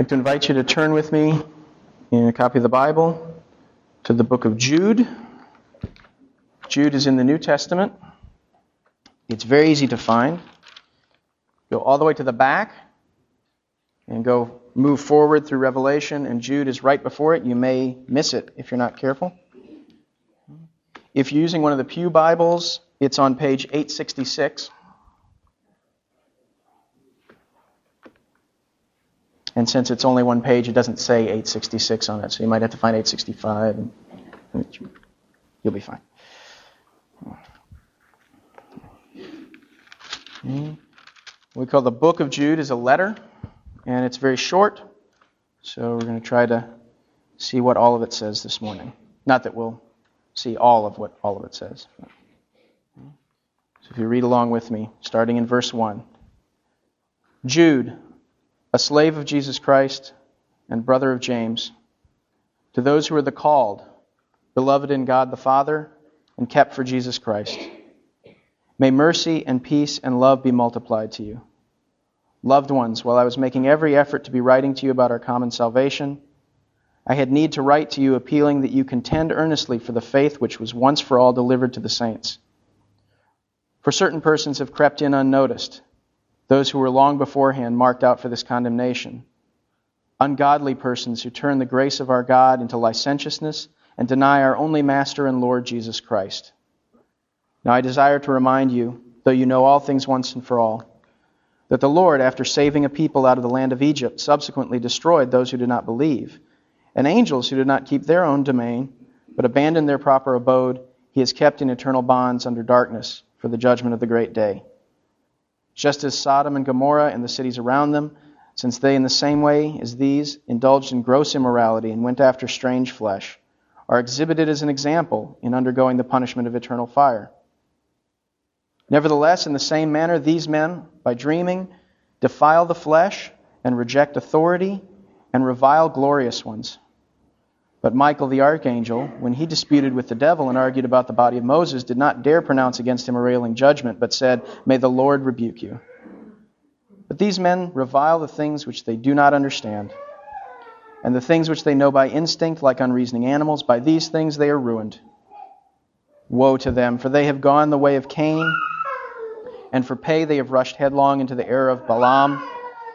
I'd like to invite you to turn with me in a copy of the Bible to the book of Jude. Jude is in the New Testament. It's very easy to find. Go all the way to the back and move forward through Revelation, and Jude is right before it. You may miss it if you're not careful. If you're using one of the Pew Bibles, it's on page 866. And since it's only one page, it doesn't say 866 on it, so you might have to find 865, and you'll be fine. We call the book of Jude is a letter, and it's very short, so we're going to try to see what all of it says this morning. Not that we'll see all of what all of it says. So if you read along with me, starting in verse 1. Jude, a slave of Jesus Christ and brother of James, to those who are the called, beloved in God the Father, and kept for Jesus Christ. May mercy and peace and love be multiplied to you. Loved ones, while I was making every effort to be writing to you about our common salvation, I had need to write to you appealing that you contend earnestly for the faith which was once for all delivered to the saints. For certain persons have crept in unnoticed, those who were long beforehand marked out for this condemnation. Ungodly persons who turn the grace of our God into licentiousness and deny our only Master and Lord Jesus Christ. Now I desire to remind you, though you know all things once and for all, that the Lord, after saving a people out of the land of Egypt, subsequently destroyed those who did not believe, and angels who did not keep their own domain, but abandoned their proper abode, he has kept in eternal bonds under darkness for the judgment of the great day. Just as Sodom and Gomorrah and the cities around them, since they in the same way as these indulged in gross immorality and went after strange flesh, are exhibited as an example in undergoing the punishment of eternal fire. Nevertheless, in the same manner, these men, by dreaming, defile the flesh and reject authority and revile glorious ones. But Michael the archangel, when he disputed with the devil and argued about the body of Moses, did not dare pronounce against him a railing judgment, but said, "May the Lord rebuke you." But these men revile the things which they do not understand, and the things which they know by instinct, like unreasoning animals, by these things they are ruined. Woe to them, for they have gone the way of Cain, and for pay they have rushed headlong into the error of Balaam,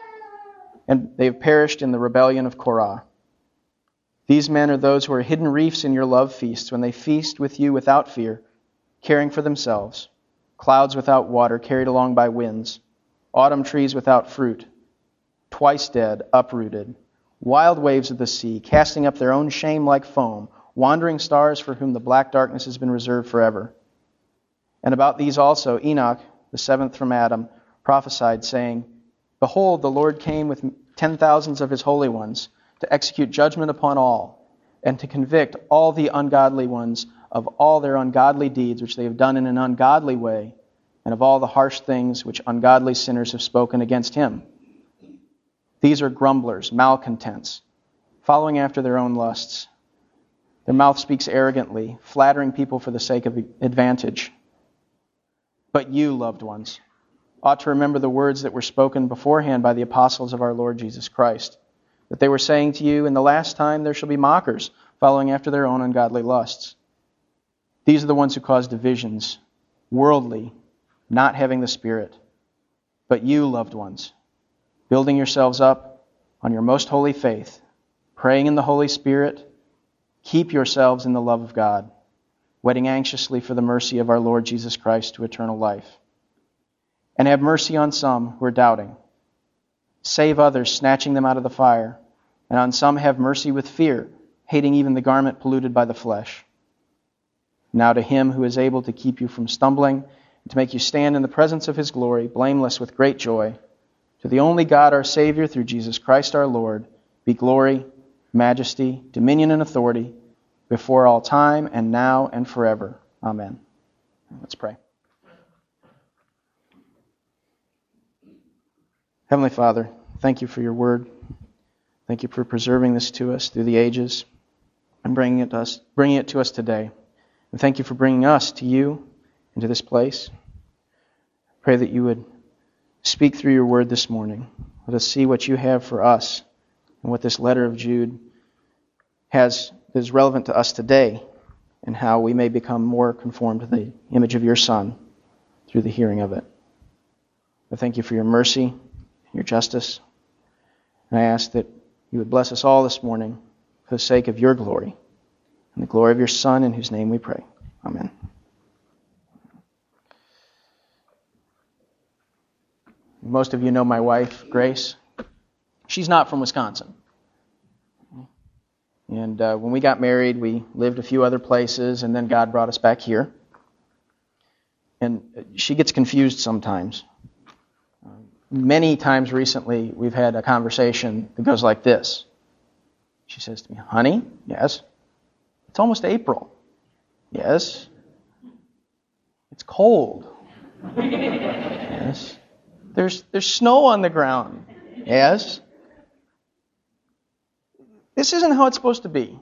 and they have perished in the rebellion of Korah. These men are those who are hidden reefs in your love feasts, when they feast with you without fear, caring for themselves, clouds without water carried along by winds, autumn trees without fruit, twice dead, uprooted, wild waves of the sea, casting up their own shame like foam, wandering stars for whom the black darkness has been reserved forever. And about these also Enoch, the seventh from Adam, prophesied, saying, "Behold, the Lord came with 10,000s of his holy ones, to execute judgment upon all, and to convict all the ungodly ones of all their ungodly deeds which they have done in an ungodly way, and of all the harsh things which ungodly sinners have spoken against him. These are grumblers, malcontents, following after their own lusts. Their mouth speaks arrogantly, flattering people for the sake of advantage. But you, loved ones, ought to remember the words that were spoken beforehand by the apostles of our Lord Jesus Christ, that they were saying to you, in the last time there shall be mockers, following after their own ungodly lusts. These are the ones who cause divisions, worldly, not having the Spirit. But you, loved ones, building yourselves up on your most holy faith, praying in the Holy Spirit, keep yourselves in the love of God, waiting anxiously for the mercy of our Lord Jesus Christ to eternal life. And have mercy on some who are doubting. Save others, snatching them out of the fire, and on some have mercy with fear, hating even the garment polluted by the flesh. Now to him who is able to keep you from stumbling, and to make you stand in the presence of his glory, blameless with great joy, to the only God our Savior, through Jesus Christ our Lord, be glory, majesty, dominion, and authority, before all time, and now, and forever. Amen. Let's pray. Heavenly Father, thank you for your word. Thank you for preserving this to us through the ages and bringing it to us today. And thank you for bringing us to you into this place. Pray that you would speak through your word this morning. Let us see what you have for us and what this letter of Jude has is relevant to us today, and how we may become more conformed to the image of your Son through the hearing of it. I thank you for your mercy and your justice. And I ask that you would bless us all this morning for the sake of your glory and the glory of your Son, in whose name we pray. Amen. Most of you know my wife, Grace. She's not from Wisconsin. And when we got married, we lived a few other places, and then God brought us back here. And she gets confused sometimes. Many times recently, we've had a conversation that goes like this. She says to me, "Honey, yes, it's almost April. Yes. It's cold. Yes. There's snow on the ground. Yes. This isn't how it's supposed to be."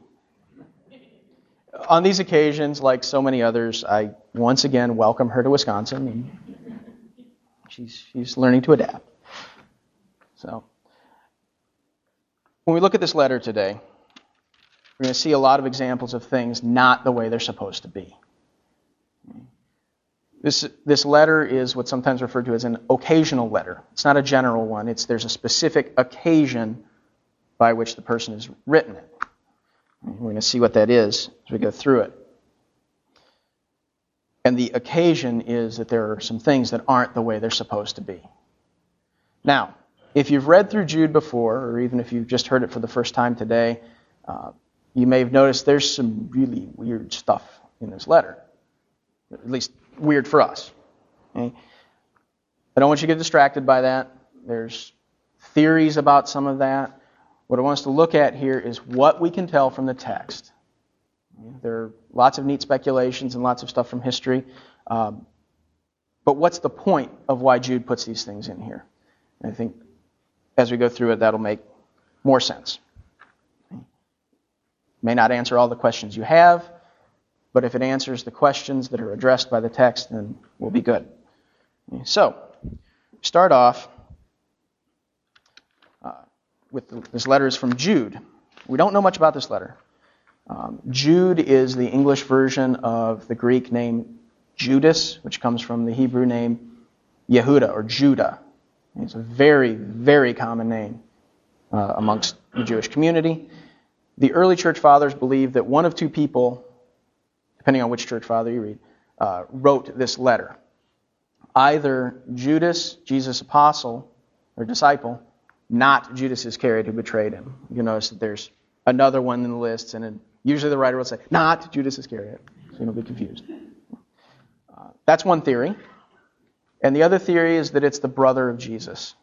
On these occasions, like so many others, I once again welcome her to Wisconsin, and she's learning to adapt. So, when we look at this letter today, we're going to see a lot of examples of things not the way they're supposed to be. This letter is what's sometimes referred to as an occasional letter. It's not a general one. There's a specific occasion by which the person has written it. We're going to see what that is as we go through it. And the occasion is that there are some things that aren't the way they're supposed to be. Now, if you've read through Jude before, or even if you've just heard it for the first time today, you may have noticed there's some really weird stuff in this letter. At least weird for us. Okay? I don't want you to get distracted by that. There's theories about some of that. What I want us to look at here is what we can tell from the text. There are lots of neat speculations and lots of stuff from history. But what's the point of why Jude puts these things in here? And I think as we go through it, that'll make more sense. May not answer all the questions you have, but if it answers the questions that are addressed by the text, then we'll be good. So, start off with this letter is from Jude. We don't know much about this letter. Jude is the English version of the Greek name Judas, which comes from the Hebrew name Yehuda or Judah. It's a very, very common name amongst the Jewish community. The early church fathers believed that one of two people, depending on which church father you read, wrote this letter. Either Judas, Jesus' apostle or disciple, not Judas Iscariot who betrayed him. You notice that there's another one in the list, and then usually the writer will say, not Judas Iscariot, so you don't be confused. That's one theory. And the other theory is that it's the brother of Jesus.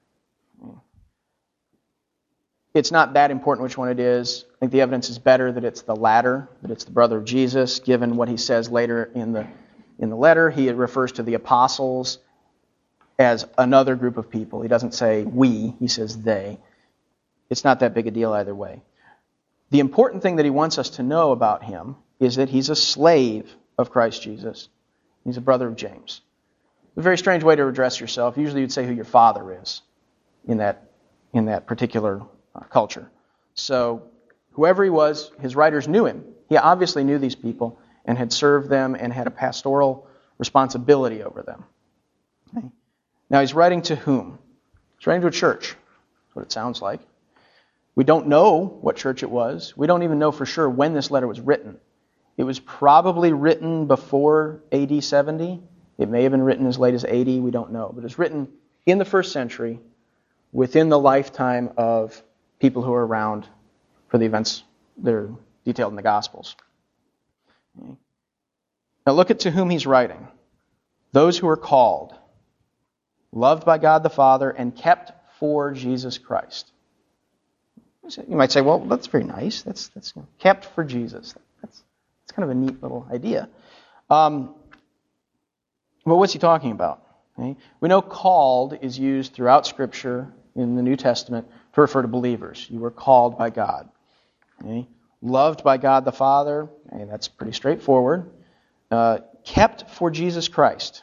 It's not that important which one it is. I think the evidence is better that it's the latter, that it's the brother of Jesus, given what he says later in the letter. He refers to the apostles as another group of people. He doesn't say we, he says they. It's not that big a deal either way. The important thing that he wants us to know about him is that he's a slave of Christ Jesus. He's a brother of James. It's a very strange way to address yourself. Usually you'd say who your father is in that particular culture. So whoever he was, his writers knew him. He obviously knew these people and had served them and had a pastoral responsibility over them. Okay. Now he's writing to whom? He's writing to a church. That's what it sounds like. We don't know what church it was. We don't even know for sure when this letter was written. It was probably written before AD 70. It may have been written as late as 80. We don't know. But it was written in the first century within the lifetime of people who are around for the events that are detailed in the Gospels. Okay. Now look at to whom he's writing. Those who are called, loved by God the Father, and kept for Jesus Christ. You might say, well, that's very nice. That's kept for Jesus. That's kind of a neat little idea. But what's he talking about? Okay. We know called is used throughout Scripture in the New Testament to refer to believers. You were called by God. Okay. Loved by God the Father. Okay, that's pretty straightforward. Kept for Jesus Christ.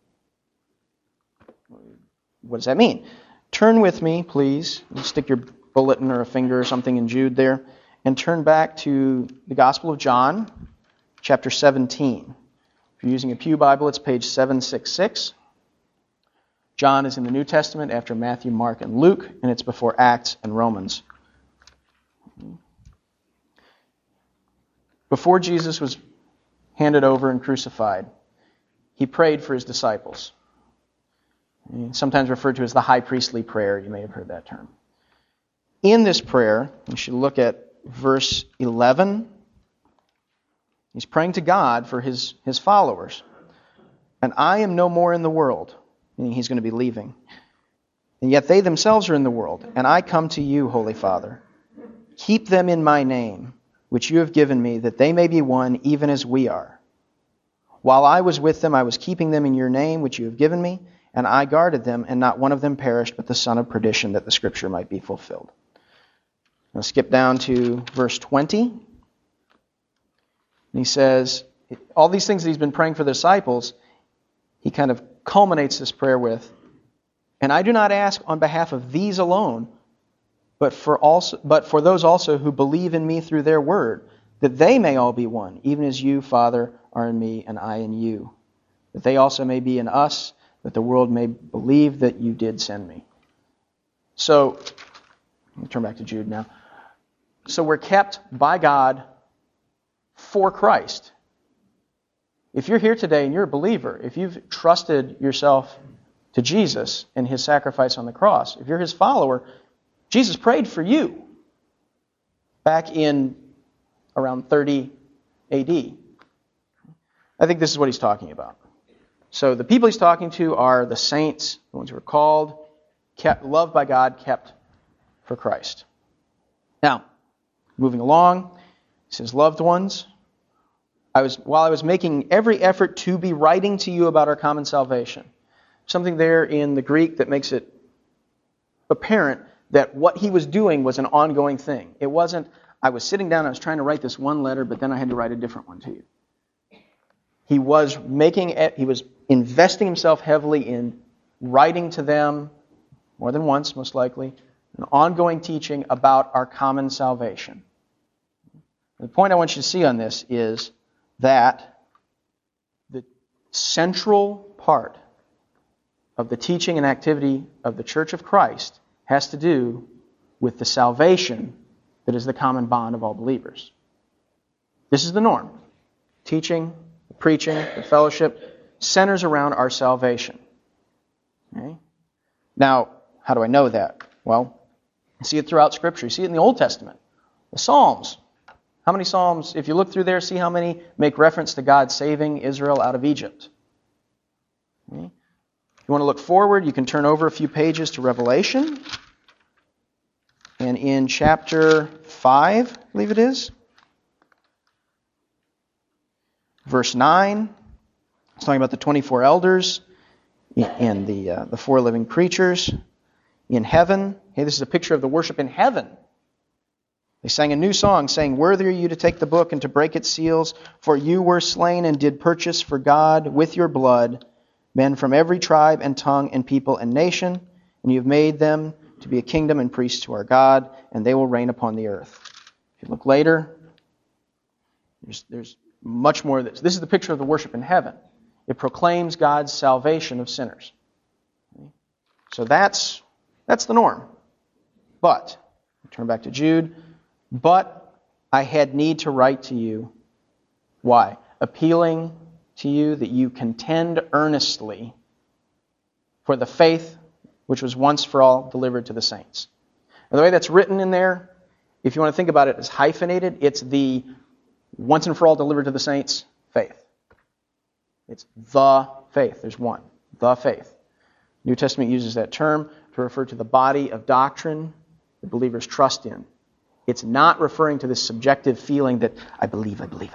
What does that mean? Turn with me, please. Stick your bulletin or a finger or something in Jude there, and turn back to the Gospel of John, chapter 17. If you're using a Pew Bible, it's page 766. John is in the New Testament after Matthew, Mark, and Luke, and it's before Acts and Romans. Before Jesus was handed over and crucified, he prayed for his disciples. Sometimes referred to as the high priestly prayer. You may have heard that term. In this prayer, you should look at verse 11. He's praying to God for his followers. And I am no more in the world, meaning he's going to be leaving. And yet they themselves are in the world. And I come to you, Holy Father. Keep them in my name, which you have given me, that they may be one even as we are. While I was with them, I was keeping them in your name, which you have given me, and I guarded them, and not one of them perished, but the son of perdition, that the scripture might be fulfilled. Now skip down to verse 20. And he says, all these things that he's been praying for the disciples, he kind of culminates this prayer with, and I do not ask on behalf of these alone, but for those also who believe in me through their word, that they may all be one, even as you, Father, are in me and I in you, that they also may be in us, that the world may believe that you did send me. So, let me turn back to Jude now. So we're kept by God for Christ. If you're here today and you're a believer, if you've trusted yourself to Jesus and his sacrifice on the cross, if you're his follower, Jesus prayed for you back in around 30 AD. I think this is what he's talking about. So the people he's talking to are the saints, the ones who are called, kept, loved by God, kept for Christ. Now, moving along, he says, loved ones, while I was making every effort to be writing to you about our common salvation, something there in the Greek that makes it apparent that what he was doing was an ongoing thing. It wasn't, I was sitting down, I was trying to write this one letter, but then I had to write a different one to you. He was investing himself heavily in writing to them, more than once, most likely, an ongoing teaching about our common salvation. The point I want you to see on this is that the central part of the teaching and activity of the Church of Christ has to do with the salvation that is the common bond of all believers. This is the norm. Teaching, the preaching, the fellowship centers around our salvation. Okay? Now, how do I know that? Well, you see it throughout Scripture. You see it in the Old Testament. The Psalms. How many Psalms, if you look through there, see how many make reference to God saving Israel out of Egypt? Okay? If you want to look forward, you can turn over a few pages to Revelation. And in chapter 5, I believe it is, verse 9, it's talking about the 24 elders and the 4 living creatures in heaven. Hey, this is a picture of the worship in heaven. They sang a new song, saying, "Worthy are you to take the book and to break its seals, for you were slain and did purchase for God with your blood men from every tribe and tongue and people and nation, and you have made them to be a kingdom and priests to our God, and they will reign upon the earth." If you look later, there's much more of this. This is the picture of the worship in heaven. It proclaims God's salvation of sinners. So that's the norm. But, turn back to Jude, but I had need to write to you. Why? Appealing to you that you contend earnestly for the faith which was once for all delivered to the saints. Now, the way that's written in there, if you want to think about it as hyphenated, it's the once and for all delivered to the saints faith. It's the faith. There's one. The faith. New Testament uses that term to refer to the body of doctrine that believers trust in. It's not referring to this subjective feeling that I believe. Okay?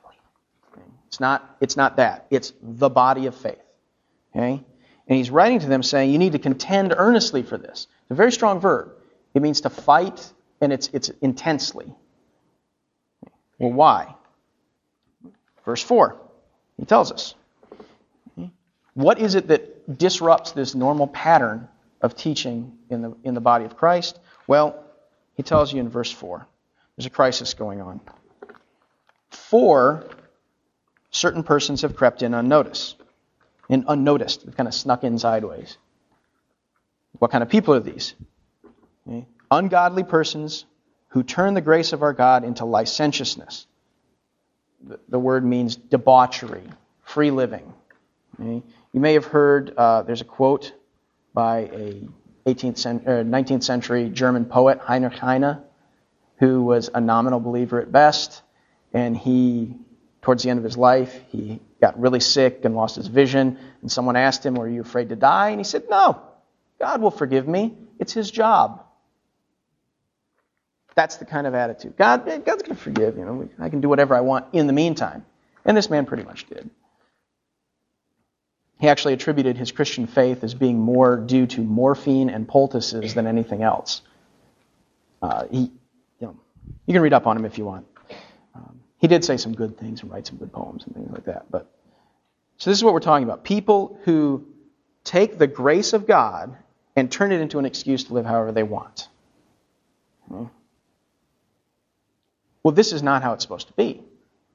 It's not that. It's the body of faith. Okay? And he's writing to them saying, you need to contend earnestly for this. It's a very strong verb. It means to fight, and it's intensely. Well, why? Verse 4, he tells us. What is it that disrupts this normal pattern of teaching in the body of Christ? Well, He tells you in verse 4. There's a crisis going on. 4 certain persons have crept in unnoticed. They've kind of snuck in sideways. What kind of people are these? Okay. Ungodly persons who turn the grace of our God into licentiousness. The word means debauchery, free living. Okay. You may have heard, there's a quote by a 19th century German poet, Heinrich Heine, who was a nominal believer at best, and he, towards the end of his life, he got really sick and lost his vision, and someone asked him, "Are you afraid to die?" And he said, "No, God will forgive me. It's His job." That's the kind of attitude. God's going to forgive. I can do whatever I want in the meantime. And this man pretty much did. He actually attributed his Christian faith as being more due to morphine and poultices than anything else. You can read up on him if you want. He did say some good things and write some good poems and things like that. So this is what we're talking about. People who take the grace of God and turn it into an excuse to live however they want. Well, this is not how it's supposed to be.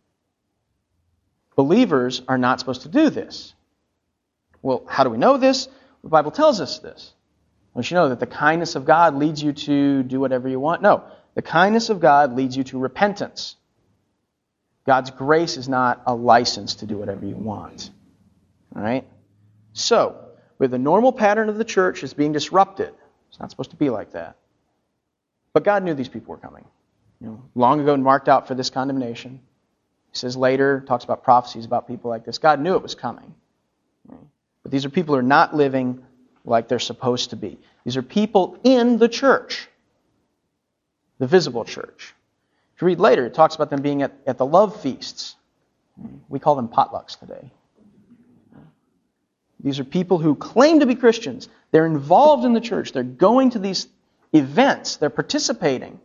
Believers are not supposed to do this. Well, how do we know this? The Bible tells us this. Don't you know that the kindness of God leads you to do whatever you want? No. The kindness of God leads you to repentance. God's grace is not a license to do whatever you want. All right? So, where the normal pattern of the church is being disrupted, it's not supposed to be like that. But God knew these people were coming. Long ago marked out for this condemnation. He says later, talks about prophecies about people like this. God knew it was coming. But these are people who are not living like they're supposed to be. These are people in the church. The visible church. If you read later, it talks about them being at the love feasts. We call them potlucks today. These are people who claim to be Christians. They're involved in the church. They're going to these events. They're participating.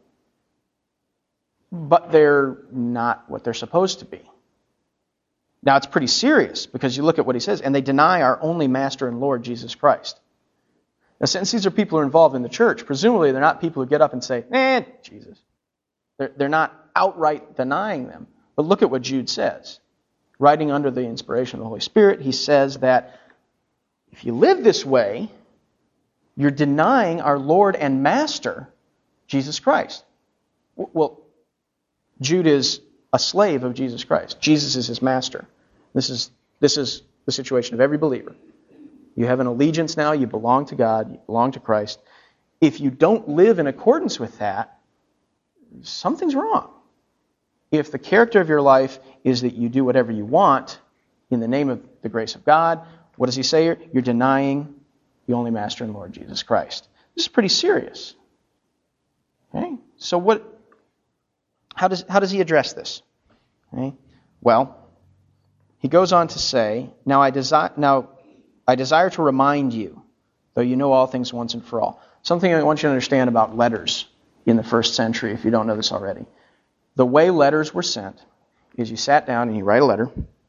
But they're not what they're supposed to be. Now, it's pretty serious because you look at what he says, and they deny our only Master and Lord, Jesus Christ. Now, since these are people who are involved in the church, presumably they're not people who get up and say, Jesus. They're not outright denying them. But look at what Jude says. Writing under the inspiration of the Holy Spirit, he says that if you live this way, you're denying our Lord and Master, Jesus Christ. Well, Jude is a slave of Jesus Christ. Jesus is his master. This is the situation of every believer. You have an allegiance now. You belong to God. You belong to Christ. If you don't live in accordance with that, something's wrong. If the character of your life is that you do whatever you want in the name of the grace of God, what does he say here? You're denying the only Master and Lord, Jesus Christ. This is pretty serious. Okay? So how does he address this? Okay? Well, he goes on to say, Now I desire to remind you, though you know all things once and for all. Something I want you to understand about letters in the first century, if you don't know this already. The way letters were sent is you sat down and you write a letter,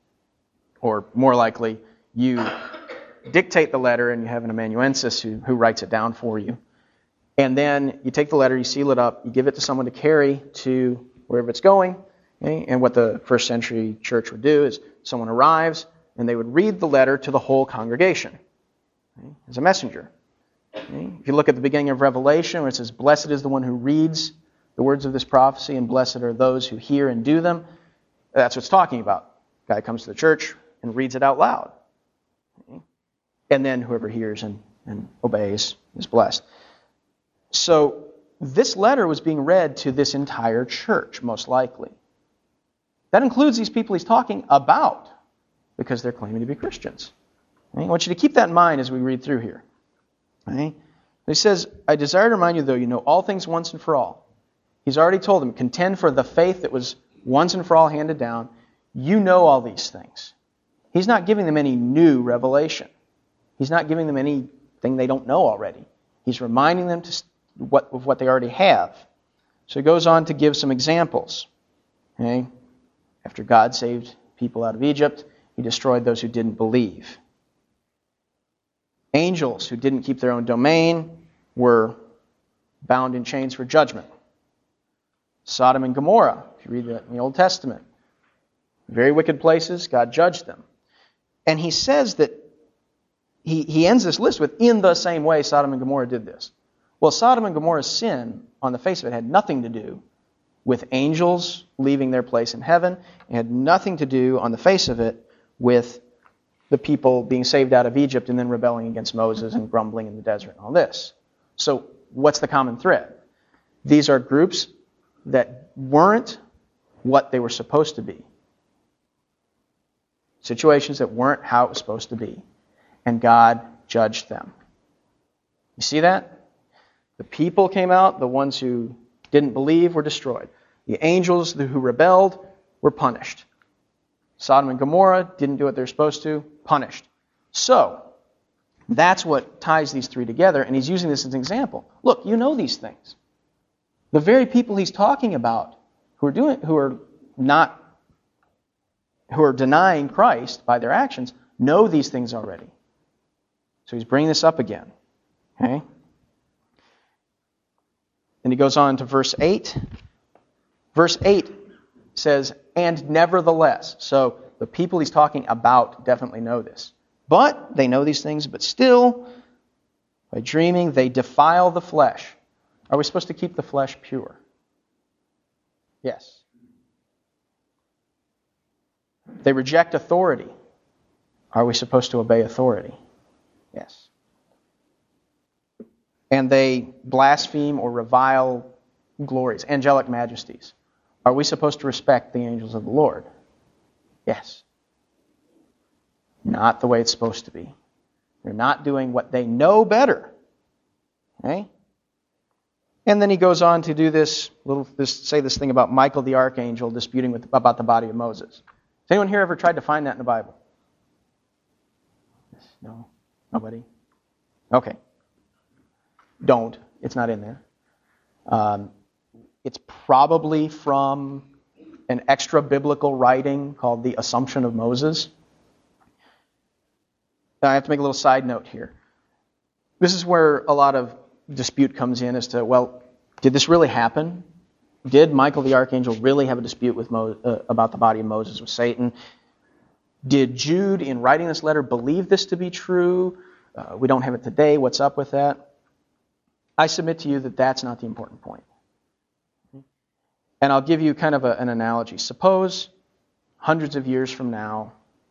or more likely, you dictate the letter and you have an amanuensis who writes it down for you. And then you take the letter, you seal it up, you give it to someone to carry to wherever it's going. Okay? And what the first century church would do is someone arrives and they would read the letter to the whole congregation as a messenger. Okay? If you look at the beginning of Revelation where it says, "Blessed is the one who reads the words of this prophecy, and blessed are those who hear and do them," that's what it's talking about. Guy comes to the church and reads it out loud. Okay? And then whoever hears and obeys is blessed. So this letter was being read to this entire church, most likely. That includes these people he's talking about, because they're claiming to be Christians. Okay? I want you to keep that in mind as we read through here. Okay? He says, I desire to remind you, though you know all things once and for all. He's already told them, contend for the faith that was once and for all handed down. You know all these things. He's not giving them any new revelation. He's not giving them anything they don't know already. He's reminding them of what they already have. So he goes on to give some examples. Okay? After God saved people out of Egypt, he destroyed those who didn't believe. Angels who didn't keep their own domain were bound in chains for judgment. Sodom and Gomorrah, if you read that in the Old Testament. Very wicked places, God judged them. And he says that, he ends this list with, in the same way Sodom and Gomorrah did this. Well, Sodom and Gomorrah's sin, on the face of it, had nothing to do with angels leaving their place in heaven. It had nothing to do, on the face of it, with the people being saved out of Egypt and then rebelling against Moses and grumbling in the desert and all this. So, what's the common thread? These are groups that weren't what they were supposed to be. Situations that weren't how it was supposed to be. And God judged them. You see that? The people came out, the ones who didn't believe were destroyed. The angels who rebelled were punished. Sodom and Gomorrah didn't do what they're supposed to, punished. So, that's what ties these three together, and he's using this as an example. Look, you know these things. The very people he's talking about who are denying Christ by their actions know these things already. So he's bringing this up again. Okay? And he goes on to verse 8. Verse 8 says, and nevertheless. So the people he's talking about definitely know this. But they know these things, but still, by dreaming, they defile the flesh. Are we supposed to keep the flesh pure? Yes. They reject authority. Are we supposed to obey authority? Yes. And they blaspheme or revile glories, angelic majesties. Are we supposed to respect the angels of the Lord? Yes. Not the way it's supposed to be. They're not doing what they know better. Okay? And then he goes on to do this thing about Michael the archangel disputing about the body of Moses. Has anyone here ever tried to find that in the Bible? No? Nobody? Okay. Don't. It's not in there. It's probably from an extra biblical writing called the Assumption of Moses. I have to make a little side note here. This is where a lot of dispute comes in as to, well, did this really happen? Did Michael the archangel really have a dispute with about the body of Moses with Satan? Did Jude, in writing this letter, believe this to be true? We don't have it today. What's up with that? I submit to you that that's not the important point. And I'll give you kind of an analogy. Suppose hundreds of years from now,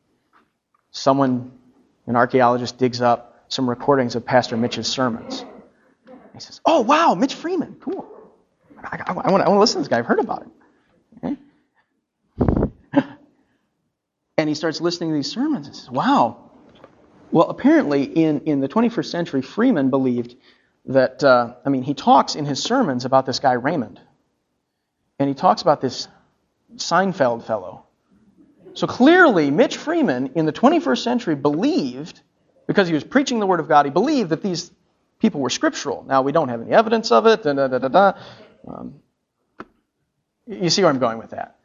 an archaeologist, digs up some recordings of Pastor Mitch's sermons. He says, oh, wow, Mitch Freeman, cool. I want to listen to this guy. I've heard about it. Okay? And he starts listening to these sermons and says, wow. Well, apparently in the 21st century, Freeman believed that, he talks in his sermons about this guy Raymond. And he talks about this Seinfeld fellow. So clearly, Mitch Freeman in the 21st century believed, because he was preaching the Word of God, he believed that these people were scriptural. Now, we don't have any evidence of it. You see where I'm going with that.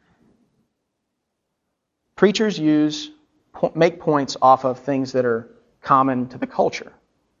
Preachers make points off of things that are common to the culture.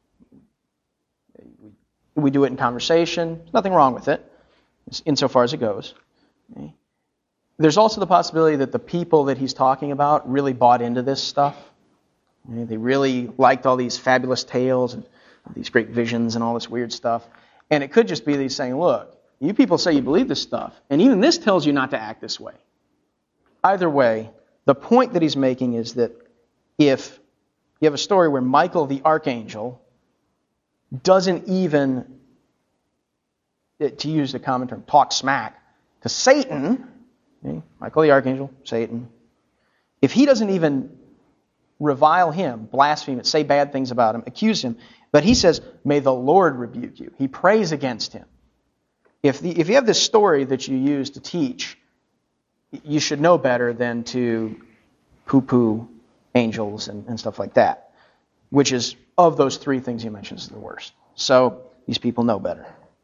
We do it in conversation. There's nothing wrong with it, insofar as it goes. Okay. There's also the possibility that the people that he's talking about really bought into this stuff. Okay. They really liked all these fabulous tales and these great visions and all this weird stuff. And it could just be that he's saying, look, you people say you believe this stuff, and even this tells you not to act this way. Either way, the point that he's making is that if you have a story where Michael the archangel doesn't even, to use the common term, talk smack to Satan, okay, Michael the archangel, Satan, if he doesn't even revile him, blaspheme it, say bad things about him, accuse him, but he says, may the Lord rebuke you. He prays against him. If you have this story that you use to teach, you should know better than to poo-poo angels and stuff like that, which is, of those three things he mentions, is the worst. So these people know better.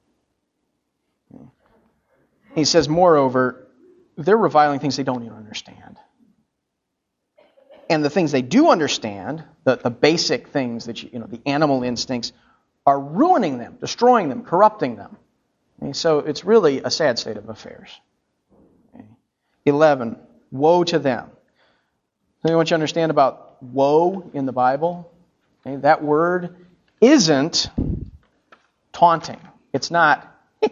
He says, moreover, they're reviling things they don't even understand. And the things they do understand, the basic things that the animal instincts, are ruining them, destroying them, corrupting them. Okay, so it's really a sad state of affairs. Okay. 11, woe to them. So I want you to understand about woe in the Bible. Okay, that word isn't taunting. It's not.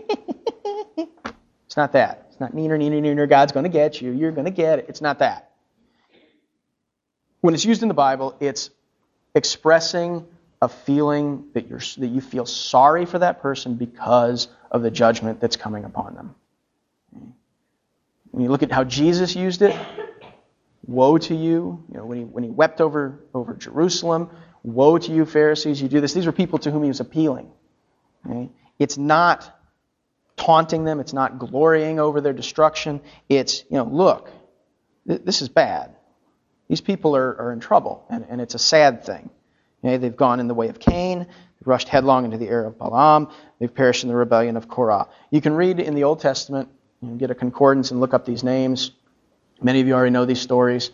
It's not that. It's not neener, God's going to get you. You're going to get it. It's not that. When it's used in the Bible, it's expressing a feeling that you feel sorry for that person because of the judgment that's coming upon them. When you look at how Jesus used it, woe to you. When he wept over Jerusalem, woe to you, Pharisees, you do this. These were people to whom he was appealing. Okay? It's not taunting them. It's not glorying over their destruction. It's, look, this is bad. These people are in trouble, and it's a sad thing. Okay? They've gone in the way of Cain. They've rushed headlong into the error of Balaam. They've perished in the rebellion of Korah. You can read in the Old Testament, get a concordance and look up these names. Many of you already know these stories.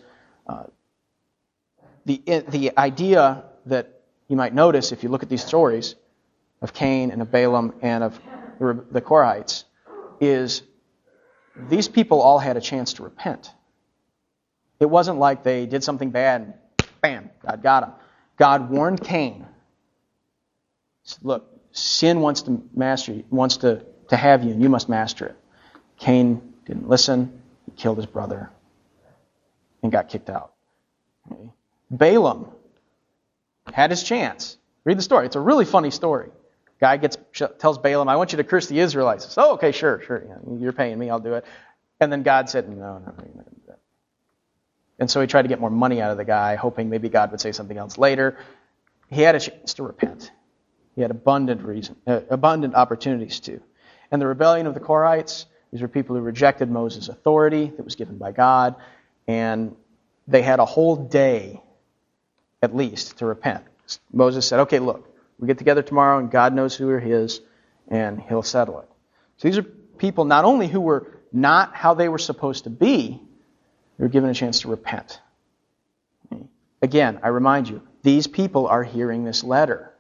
The idea that you might notice if you look at these stories of Cain and of Balaam and of the Korahites is these people all had a chance to repent. It wasn't like they did something bad and bam, God got them. God warned Cain. He said, look, sin wants to master you, wants to have you, and you must master it. Cain didn't listen. He killed his brother and got kicked out. Okay. Balaam had his chance. Read the story. It's a really funny story. Guy tells Balaam, I want you to curse the Israelites. He says, oh, okay, sure. You're paying me, I'll do it. And then God said, no, you're not going to do that. And so he tried to get more money out of the guy, hoping maybe God would say something else later. He had a chance to repent. He had abundant opportunities to. And the rebellion of the Korahites, these were people who rejected Moses' authority that was given by God, and they had a whole day, at least, to repent. Moses said, okay, look, we get together tomorrow, and God knows who are his, and he'll settle it. So these are people not only who were not how they were supposed to be, they were given a chance to repent. Again, I remind you, these people are hearing this letter.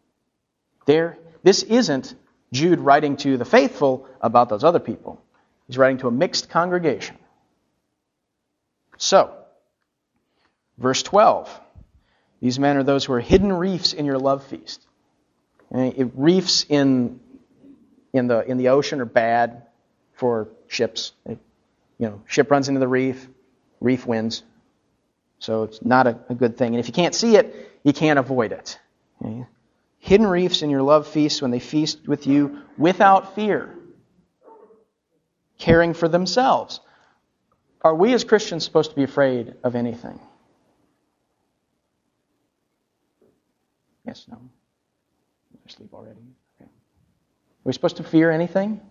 This isn't Jude writing to the faithful about those other people. He's writing to a mixed congregation. So, verse 12. These men are those who are hidden reefs in your love feast. Reefs in the ocean are bad for ships. Ship runs into the reef wins. So it's not a good thing. And if you can't see it, you can't avoid it. Okay? Hidden reefs in your love feasts when they feast with you without fear, caring for themselves. Are we as Christians supposed to be afraid of anything? Yes, no. You're asleep already. Okay. Are we supposed to fear anything?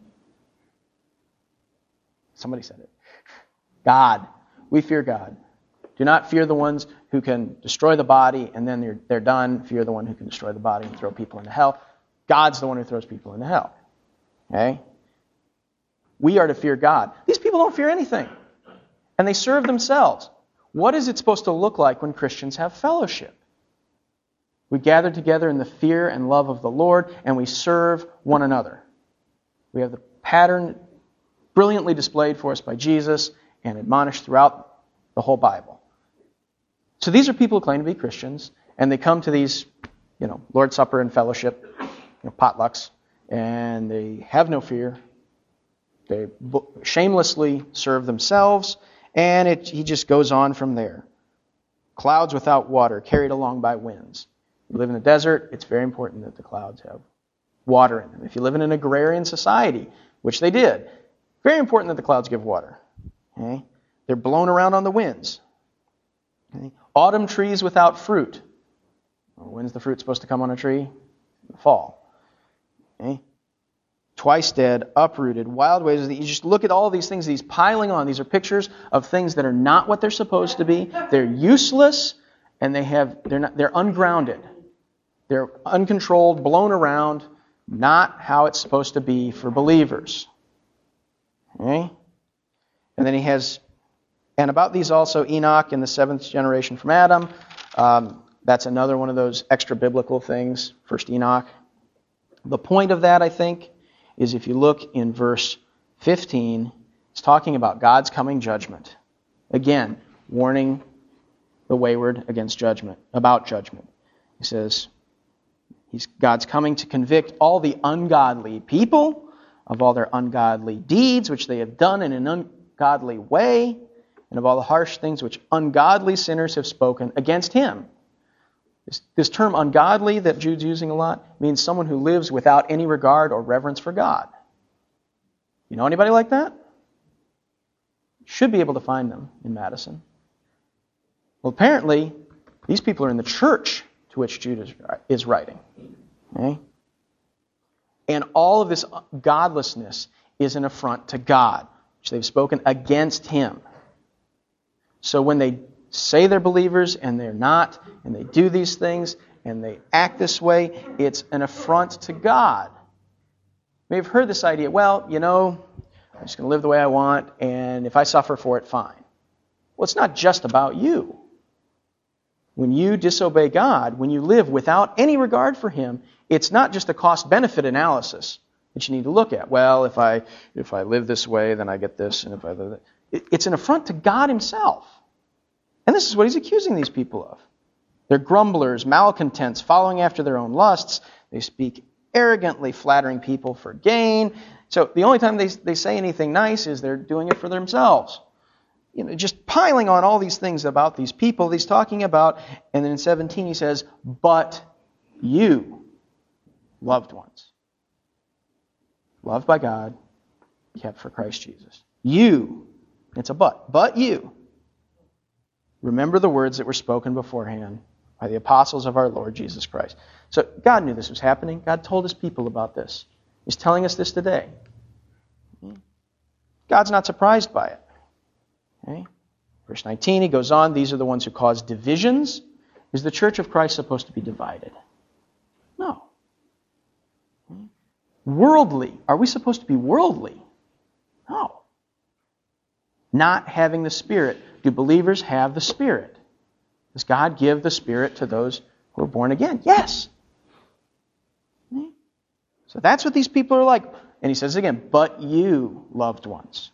Somebody said it. God. We fear God. Do not fear the ones who can destroy the body and then they're done. Fear the one who can destroy the body and throw people into hell. God's the one who throws people into hell. Okay? We are to fear God. These people don't fear anything. And they serve themselves. What is it supposed to look like when Christians have fellowship? We gather together in the fear and love of the Lord, and we serve one another. We have the pattern brilliantly displayed for us by Jesus and admonished throughout the whole Bible. So these are people who claim to be Christians, and they come to these, Lord's Supper and fellowship, potlucks, and they have no fear. They shamelessly serve themselves, and he just goes on from there. Clouds without water, carried along by winds. You live in a desert, it's very important that the clouds have water in them. If you live in an agrarian society, which they did, very important that the clouds give water. Okay? They're blown around on the winds. Okay? Autumn trees without fruit. Well, when's the fruit supposed to come on a tree? In the fall. Okay? Twice dead, uprooted, wild waves. You just look at all these things, these piling on. These are pictures of things that are not what they're supposed to be. They're useless, and they're ungrounded. They're uncontrolled, blown around, not how it's supposed to be for believers. Okay? And then he has, and about these also, Enoch in the 7th generation from Adam. That's another one of those extra biblical things, first Enoch. The point of that, I think, is if you look in verse 15, it's talking about God's coming judgment. Again, warning the wayward about judgment. He says, God's coming to convict all the ungodly people of all their ungodly deeds, which they have done in an ungodly way, and of all the harsh things which ungodly sinners have spoken against Him. This term ungodly that Jude's using a lot means someone who lives without any regard or reverence for God. You know anybody like that? Should be able to find them in Madison. Well, apparently, these people are in the church to which Jude is writing. Okay? And all of this godlessness is an affront to God, which they've spoken against Him. So when they say they're believers and they're not, and they do these things and they act this way, it's an affront to God. We've heard this idea, well, I'm just going to live the way I want, and if I suffer for it, fine. Well, it's not just about you. When you disobey God, when you live without any regard for Him, it's not just a cost-benefit analysis that you need to look at. Well, if I live this way, then I get this, and if I live that. It's an affront to God Himself. And this is what He's accusing these people of. They're grumblers, malcontents, following after their own lusts. They speak arrogantly, flattering people for gain. So the only time they say anything nice is they're doing it for themselves. Just piling on all these things about these people he's talking about. And then in 17 he says, but you, loved ones, loved by God, kept for Christ Jesus. You, it's a but you. Remember the words that were spoken beforehand by the apostles of our Lord Jesus Christ. So God knew this was happening. God told His people about this. He's telling us this today. God's not surprised by it. Okay? Verse 19, he goes on, these are the ones who cause divisions. Is the church of Christ supposed to be divided? No. Worldly. Are we supposed to be worldly? No. Not having the Spirit. Do believers have the Spirit? Does God give the Spirit to those who are born again? Yes. So that's what these people are like. And he says again, but you, loved ones.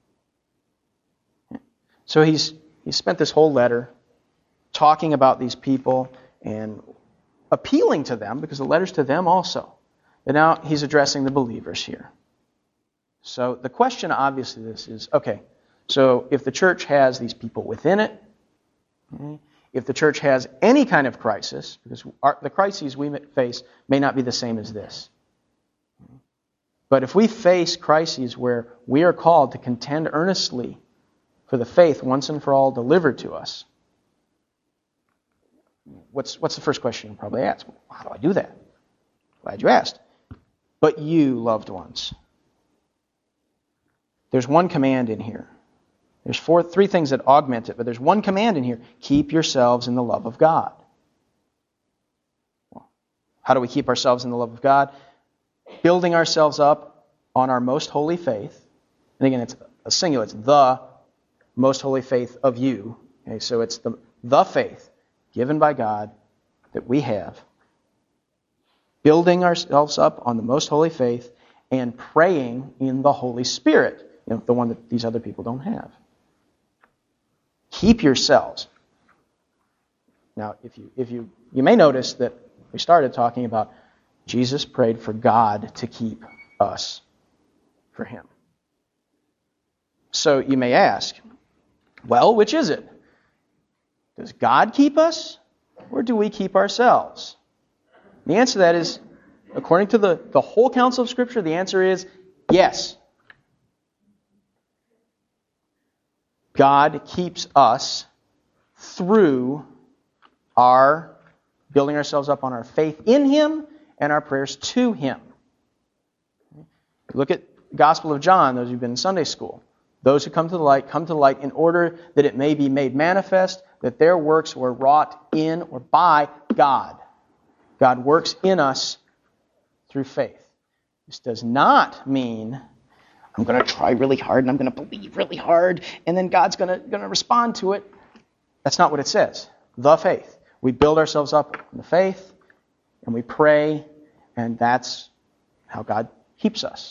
So he's spent this whole letter talking about these people and appealing to them, because the letter's to them also. But now he's addressing the believers here. So the question obviously this is, okay, so if the church has these people within it, if the church has any kind of crisis, because the crises we face may not be the same as this. But if we face crises where we are called to contend earnestly for the faith once and for all delivered to us, what's the first question you'll probably ask? Well, how do I do that? Glad you asked. But you, loved ones. There's one command in here. There's three things that augment it, but there's one command in here. Keep yourselves in the love of God. Well, how do we keep ourselves in the love of God? Building ourselves up on our most holy faith. And again, it's a singular. It's the most holy faith of you. Okay, so it's the faith given by God that we have. Building ourselves up on the most holy faith and praying in the Holy Spirit, the one that these other people don't have. Keep yourselves. Now, if you may notice that we started talking about Jesus prayed for God to keep us for Him. So you may ask, well, which is it? Does God keep us, or do we keep ourselves? The answer to that is, according to the whole counsel of Scripture, the answer is yes. God keeps us through our building ourselves up on our faith in Him and our prayers to Him. Look at the Gospel of John, those who've been in Sunday school. Those who come to the light in order that it may be made manifest that their works were wrought in or by God. God works in us through faith. This does not mean I'm going to try really hard and I'm going to believe really hard and then God's going to respond to it. That's not what it says. The faith. We build ourselves up in the faith and we pray, and that's how God keeps us.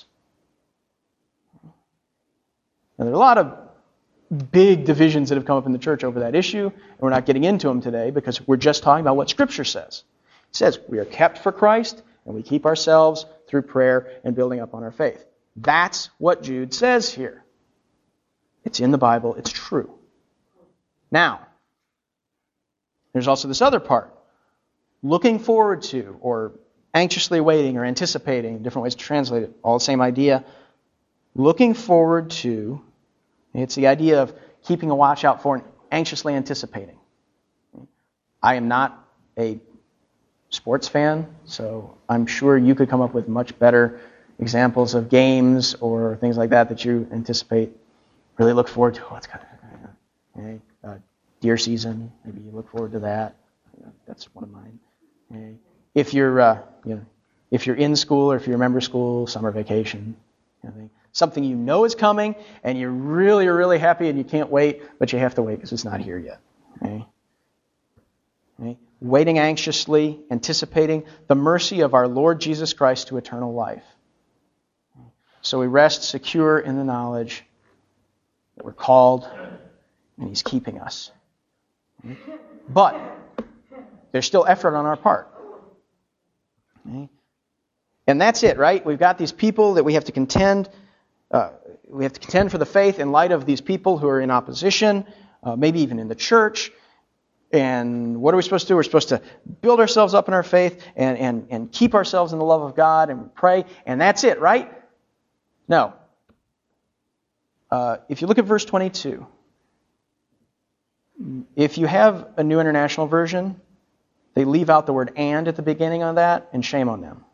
Now, there are a lot of big divisions that have come up in the church over that issue, and we're not getting into them today because we're just talking about what Scripture says. It says we are kept for Christ, and we keep ourselves through prayer and building up on our faith. That's what Jude says here. It's in the Bible. It's true. Now, there's also this other part. Looking forward to, or anxiously waiting, or anticipating, different ways to translate it, all the same idea. Looking forward to, it's the idea of keeping a watch out for and anxiously anticipating. I am not a sports fan, so I'm sure you could come up with much better examples of games or things like that you anticipate, really look forward to. Oh, it's kind of deer season. Maybe you look forward to that. That's one of mine. If you're if you're in school or if you remember school, summer vacation, something you know is coming and you're really happy and you can't wait, but you have to wait because it's not here yet. Waiting anxiously, anticipating the mercy of our Lord Jesus Christ to eternal life. So we rest secure in the knowledge that we're called and He's keeping us. But there's still effort on our part. And that's it, right? We've got these people that we have to contend. We have to contend for the faith in light of these people who are in opposition, maybe even in the church. And what are we supposed to do? We're supposed to build ourselves up in our faith and keep ourselves in the love of God and pray. And that's it, right? No. If you look at verse 22, if you have a New International Version, they leave out the word "and" at the beginning of that, and shame on them.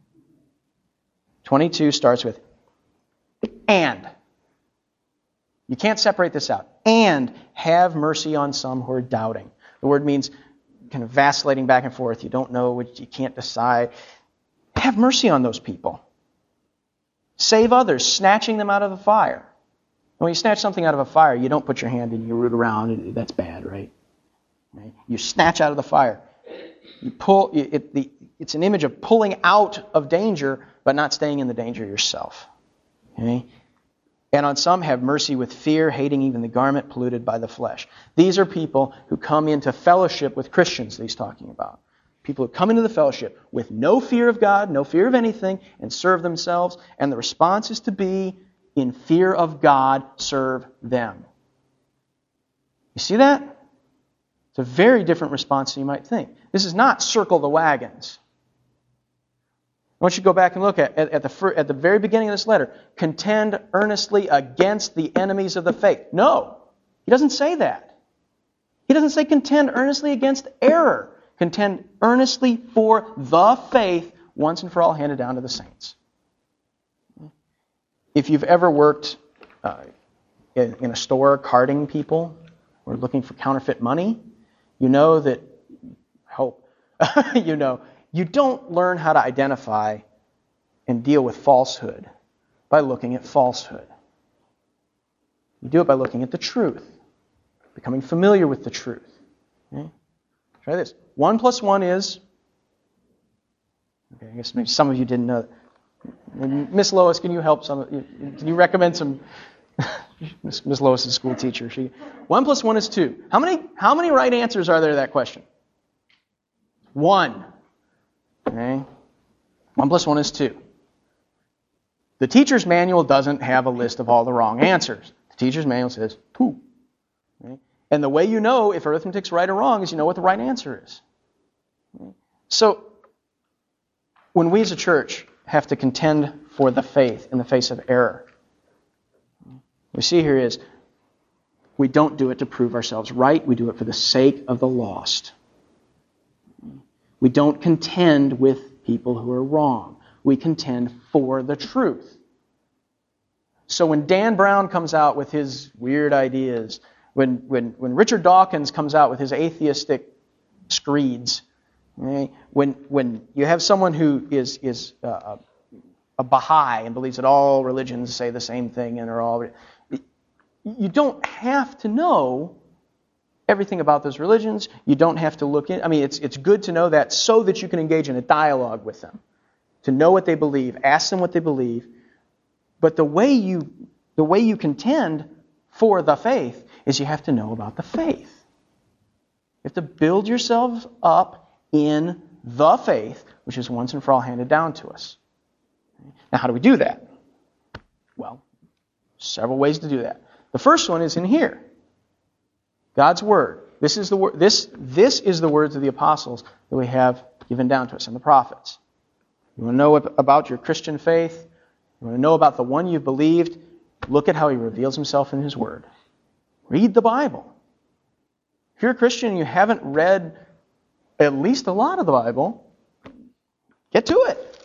22 starts with "and." You can't separate this out. "And have mercy on some who are doubting." The word means kind of vacillating back and forth. You don't know, you can't decide. Have mercy on those people. Save others, snatching them out of the fire. When you snatch something out of a fire, you don't put your hand in, you root around. That's bad, right? You snatch out of the fire. You pull. It's an image of pulling out of danger, but not staying in the danger yourself. Okay? And on some have mercy with fear, hating even the garment polluted by the flesh. These are people who come into fellowship with Christians that he's talking about. People who come into the fellowship with no fear of God, no fear of anything, and serve themselves. And the response is to be, in fear of God, serve them. You see that? It's a very different response than you might think. This is not circle the wagons. I want you to go back and look at the very beginning of this letter. Contend earnestly against the enemies of the faith. No, he doesn't say that. He doesn't say contend earnestly against error. Contend earnestly for the faith once and for all handed down to the saints. If you've ever worked in a store carding people or looking for counterfeit money, you know that, you don't learn how to identify and deal with falsehood by looking at falsehood. You do it by looking at the truth, becoming familiar with the truth. Okay? Try this. 1 + 1 is... Okay, I guess maybe some of you didn't know. Miss Lois, can you help some? Can you recommend some? Miss Lois is a school teacher. 1 + 1 is 2. How many right answers are there to that question? 1. Okay. 1 + 1 is 2. The teacher's manual doesn't have a list of all the wrong answers. The teacher's manual says 2. Okay. And the way you know if arithmetic's right or wrong is you know what the right answer is. Okay. So, when we as a church have to contend for the faith in the face of error, we see here is we don't do it to prove ourselves right. We do it for the sake of the lost. We don't contend with people who are wrong. We contend for the truth. So when Dan Brown comes out with his weird ideas, when Richard Dawkins comes out with his atheistic screeds, okay, when you have someone who is a Baha'i and believes that all religions say the same thing and are all... You don't have to know everything about those religions. You don't have to look in... it's good to know that so that you can engage in a dialogue with them. to know what they believe. Ask them what they believe. But the way you contend for the faith is you have to know about the faith. You have to build yourselves up in the faith, which is once and for all handed down to us. Now, how do we do that? Well, several ways to do that. The first one is in here. God's Word. This is the words of the apostles that we have given down to us, and the prophets. You want to know about your Christian faith? You want to know about the one you've believed? Look at how He reveals Himself in His Word. Read the Bible. If you're a Christian and you haven't read at least a lot of the Bible, get to it.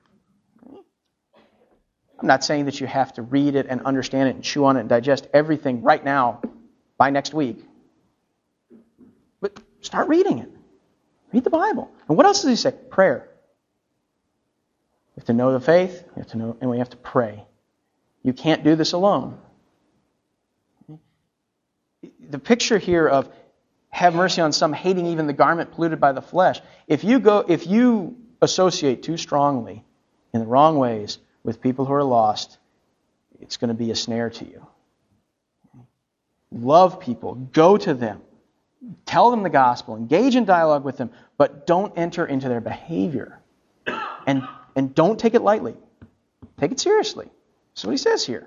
I'm not saying that you have to read it and understand it and chew on it and digest everything right now by next week. But start reading it. Read the Bible. And what else does He say? Prayer. You have to know the faith, and we have to pray. You can't do this alone. The picture here of have mercy on some, hating even the garment polluted by the flesh. If you associate too strongly in the wrong ways with people who are lost, it's going to be a snare to you. Love people. Go to them. Tell them the gospel. Engage in dialogue with them. But don't enter into their behavior. And don't take it lightly. Take it seriously. That's what he says here.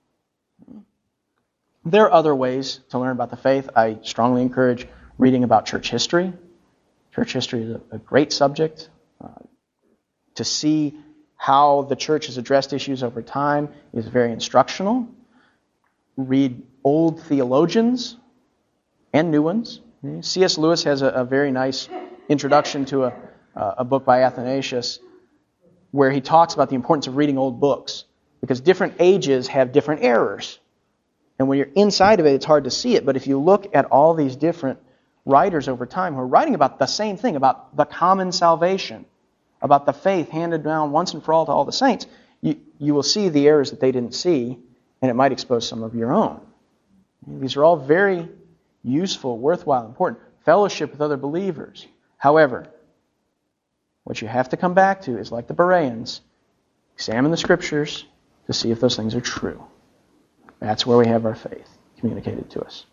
There are other ways to learn about the faith. I strongly encourage reading about church history. Church history is a great subject. To see how the church has addressed issues over time is very instructional. Read old theologians and new ones. C.S. Lewis has a very nice introduction to a book by Athanasius where he talks about the importance of reading old books because different ages have different errors. And when you're inside of it, it's hard to see it. But if you look at all these different writers over time who are writing about the same thing, about the common salvation, about the faith handed down once and for all to all the saints, you will see the errors that they didn't see, and it might expose some of your own. These are all very useful, worthwhile, important. Fellowship with other believers. However, what you have to come back to is like the Bereans, examine the Scriptures to see if those things are true. That's where we have our faith communicated to us.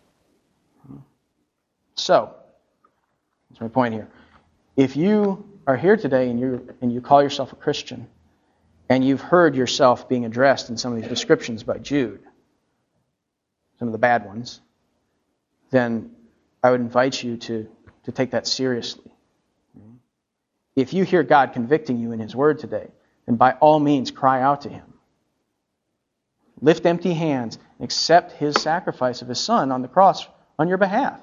So, that's my point here. If you are here today and you call yourself a Christian, and you've heard yourself being addressed in some of these descriptions by Jude, some of the bad ones, then I would invite you to take that seriously. If you hear God convicting you in His Word today, then by all means cry out to Him. Lift empty hands and accept His sacrifice of His Son on the cross on your behalf.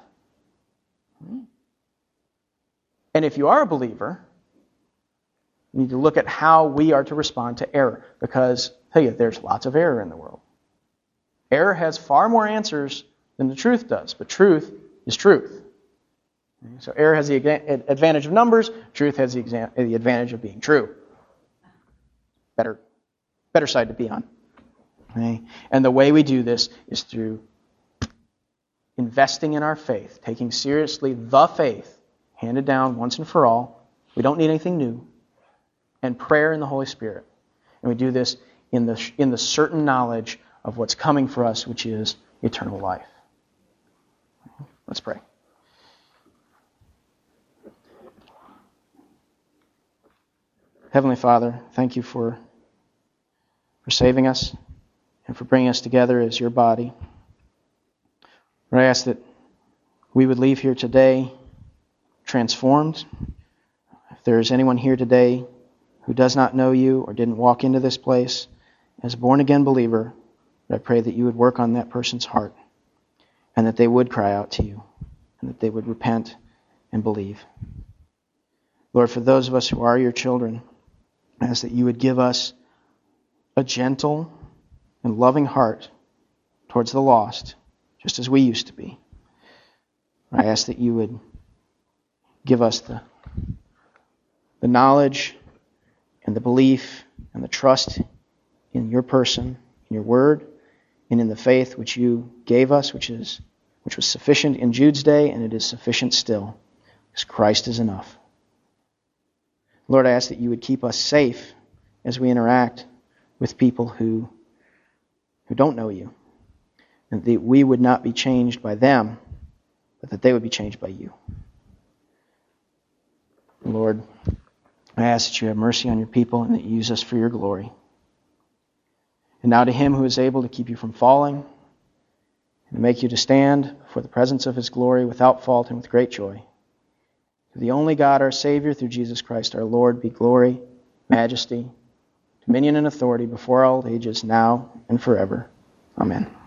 And if you are a believer, you need to look at how we are to respond to error. Because, I tell you, there's lots of error in the world. Error has far more answers than the truth does, but truth is truth. So error has the advantage of numbers, truth has the advantage of being true. Better side to be on. Okay? And the way we do this is through investing in our faith, taking seriously the faith handed down once and for all. We don't need anything new. And prayer in the Holy Spirit. And we do this in the certain knowledge of what's coming for us, which is eternal life. Let's pray. Heavenly Father, thank you for saving us and for bringing us together as your body. Lord, I ask that we would leave here today transformed. If there is anyone here today who does not know you or didn't walk into this place as a born-again believer, I pray that you would work on that person's heart and that they would cry out to you and that they would repent and believe. Lord, for those of us who are your children, I ask that you would give us a gentle and loving heart towards the lost, just as we used to be. I ask that you would give us the knowledge and the belief and the trust in your person, in your word, and in the faith which you gave us, which was sufficient in Jude's day, and it is sufficient still, because Christ is enough. Lord, I ask that you would keep us safe as we interact with people who don't know you, and that we would not be changed by them, but that they would be changed by you. Lord, I ask that you have mercy on your people and that you use us for your glory. And now to him who is able to keep you from falling and to make you to stand before the presence of his glory without fault and with great joy. To the only God, our Savior, through Jesus Christ our Lord, be glory, majesty, dominion, and authority before all ages, now and forever. Amen.